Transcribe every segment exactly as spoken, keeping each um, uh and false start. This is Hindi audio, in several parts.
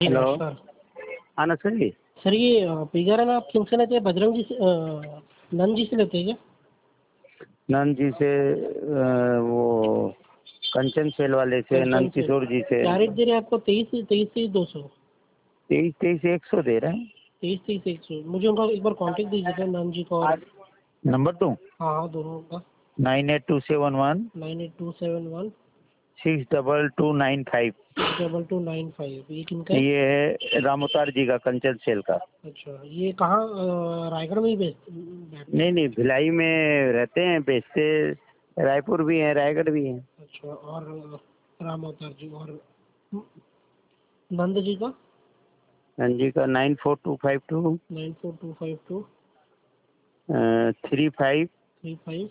हेलो, नमस्कार हाँ नमस्कार जी। सर। ये पिज्जा में आप किनसे लेते हैं? बजरंग जी से, अ, नंद जी से लेते हैं क्या? नंद जी से अ, वो कंचन सेल वाले से, कंचन नंद से किशोर जी से। क्या रेट दे रहे हैं आपको? तेईस तेईस तेईस दो सौ तेईस तेईस एक सौ दे रहे हैं। तेईस तेईस एक सौ मुझे उनका एक बार कांटेक्ट दीजिएगा, नंद जी का। और नंबर दूँ? हाँ हाँ, दोनों का। Nine eight two seven one nine eight two seven one six double two nine five. Double two nine five. ये किनका है? ये है रामोतार जी का, कंचन सेल का। अच्छा, ये कहाँ, अ, रायगढ़ में ही बेचते बैठते नहीं हैं? नहीं, भिलाई में रहते हैं, बेचते रायपुर भी हैं, रायगढ़ भी हैं। अच्छा, और राम अवतार जी और नंद जी का? नंद जी का nine four two five two nine four two five two three five three five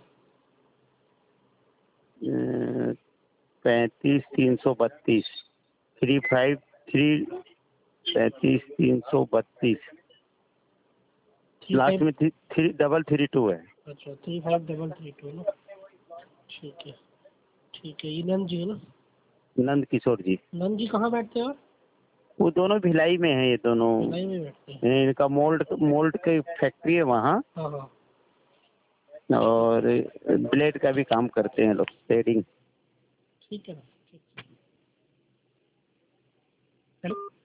पैंतीस तीन सौ बत्तीस। थ्री फाइव थ्री पैंतीस तीन सौ बत्तीस। थ्री लास्ट फाइव में three three double three two है। अच्छा, three five double three two ना। ठीक है ठीक है। ये नंद जी है ना? नंद किशोर जी। नंद जी कहाँ बैठते हैं और? वो दोनों भिलाई में हैं, ये दोनों। भिलाई में बैठते हैं। इनका मोल्ड मोल्ड की फैक्ट्री है वहाँ। हाँ हाँ। और ब्लेड का भी काम करते हैं लोग, थ्रेडिंग। ठीक है ना, ठीक है। हेलो।